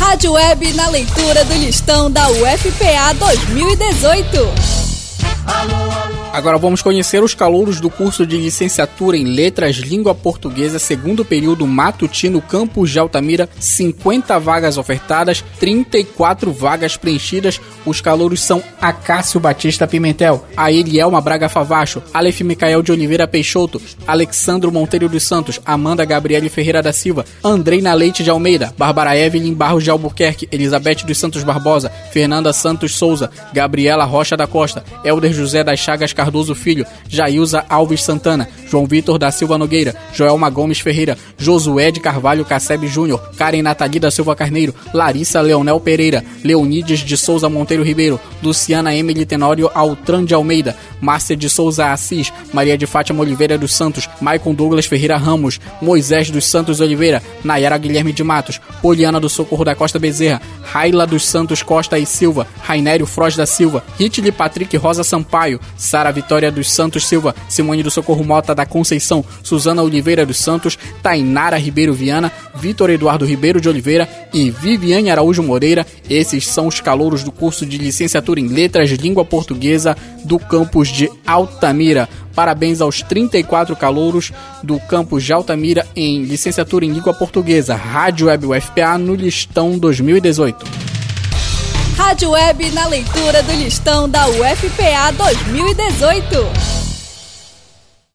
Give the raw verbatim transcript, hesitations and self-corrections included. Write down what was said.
Rádio Web na leitura do listão da U F P A dois mil e dezoito. Agora vamos conhecer os calouros do curso de licenciatura em Letras Língua Portuguesa, segundo período matutino, campus de Altamira. Cinquenta vagas ofertadas, trinta e quatro vagas preenchidas. Os calouros são Acácio Batista Pimentel, Aelielma Braga Favacho, Aleph Micael de Oliveira Peixoto, Alexandro Monteiro dos Santos, Amanda Gabriele Ferreira da Silva, Andreina Leite de Almeida, Bárbara Evelyn Barros de Albuquerque, Elizabeth dos Santos Barbosa, Fernanda Santos Souza, Gabriela Rocha da Costa, Helder José das Chagas Cardoso Filho, Jailza Alves Santana, João Vitor da Silva Nogueira, Joelma Gomes Ferreira, Josué de Carvalho Cassebe Júnior, Karen Nathalie da Silva Carneiro, Larissa Leonel Pereira, Leonides de Souza Monteiro Ribeiro, Luciana Emily Tenório Altran de Almeida, Márcia de Souza Assis, Maria de Fátima Oliveira dos Santos, Maicon Douglas Ferreira Ramos, Moisés dos Santos Oliveira, Nayara Guilherme de Matos, Poliana do Socorro da Costa Bezerra, Raila dos Santos Costa e Silva, Rainério Froz da Silva, Hitli Patrick Rosa Sampaio, Sara Vitória dos Santos Silva, Simone do Socorro Mota da Conceição, Suzana Oliveira dos Santos, Tainara Ribeiro Viana, Vitor Eduardo Ribeiro de Oliveira e Viviane Araújo Moreira. Esses são os calouros do curso de licenciatura em Letras Língua Portuguesa do campus de Altamira. Parabéns aos trinta e quatro calouros do campus de Altamira em licenciatura em Língua Portuguesa. Rádio Web U F P A no listão dois mil e dezoito. Rádio Web na leitura do listão da U F P A dois mil e dezoito.